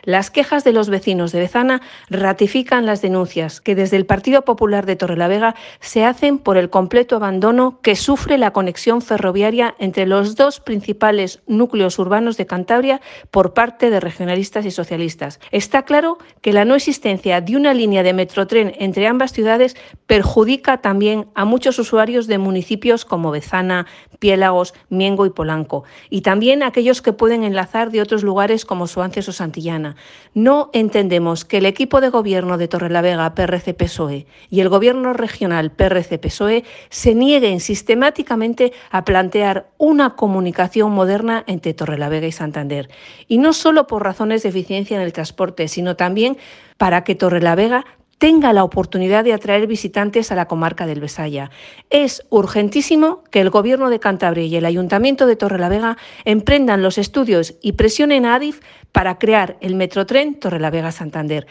Las quejas de los vecinos de Bezana ratifican las denuncias que desde el Partido Popular de Torrelavega se hacen por el completo abandono que sufre la conexión ferroviaria entre los dos principales núcleos urbanos de Cantabria por parte de regionalistas y socialistas. Está claro que la no existencia de una línea de metrotren entre ambas ciudades perjudica también a muchos usuarios de municipios como Bezana, Piélagos, Miengo y Polanco, y también a aquellos que pueden enlazar de otros lugares como Suances o Santillana. No entendemos que el equipo de gobierno de Torrelavega, PRC-PSOE, y el gobierno regional PRC-PSOE se nieguen sistemáticamente a plantear una comunicación moderna entre Torrelavega y Santander. Y no solo por razones de eficiencia en el transporte, sino también para que Torrelavega tenga la oportunidad de atraer visitantes a la comarca del Besaya. Es urgentísimo que el Gobierno de Cantabria y el Ayuntamiento de Torrelavega emprendan los estudios y presionen a Adif para crear el metrotren Torrelavega-Santander.